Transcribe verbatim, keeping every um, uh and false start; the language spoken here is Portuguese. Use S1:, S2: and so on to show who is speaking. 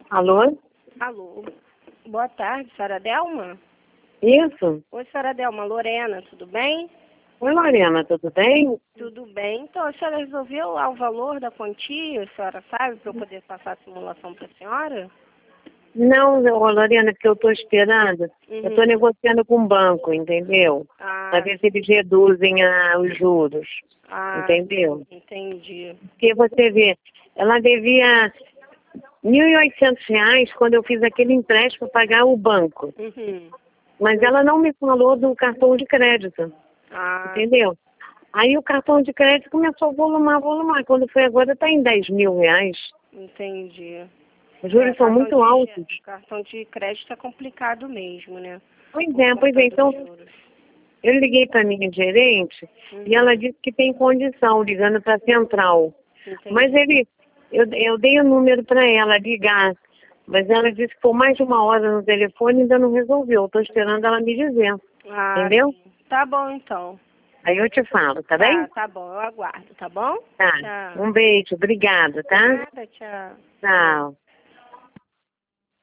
S1: Alô?
S2: Alô. Boa tarde, senhora Delma?
S1: Isso?
S2: Oi, senhora Delma. Lorena, tudo bem?
S1: Oi, Lorena, tudo bem?
S2: Tudo bem. Então, a senhora resolveu lá o valor da quantia, a senhora sabe, para eu poder passar a simulação para a senhora?
S1: Não, não, ô, Lorena, porque eu estou esperando.
S2: Uhum.
S1: Eu estou negociando com o banco, entendeu?
S2: Ah,
S1: Para ver se eles reduzem ah, os juros,
S2: ah,
S1: entendeu?
S2: entendi.
S1: Porque você vê, ela devia mil e oitocentos reais quando eu fiz aquele empréstimo para pagar o banco.
S2: Uhum.
S1: Mas ela não me falou do cartão de crédito,
S2: Ah,
S1: entendeu? Aí o cartão de crédito começou a volumar, volumar. Quando foi agora está em dez mil reais.
S2: entendi.
S1: Os juros
S2: É,
S1: são
S2: cartão
S1: muito
S2: de,
S1: altos.
S2: cartão de crédito é complicado mesmo, né?
S1: Pois
S2: Por
S1: é, pois
S2: conta
S1: é.
S2: dos
S1: Então,
S2: juros.
S1: eu liguei para a minha gerente
S2: Uhum.
S1: e ela disse que tem condição, ligando para a central.
S2: Entendi.
S1: Mas ele, eu, eu dei o número para ela ligar, mas ela disse que por mais de uma hora no telefone e ainda não resolveu. Estou esperando ela me dizer,
S2: Ah,
S1: entendeu?
S2: sim. Tá bom, então.
S1: Aí eu te falo, tá bem?
S2: Tá, tá bom. Eu aguardo, tá bom?
S1: Tá.
S2: Tchau.
S1: Um beijo, obrigada, tá?
S2: Nada, tchau.
S1: Tchau.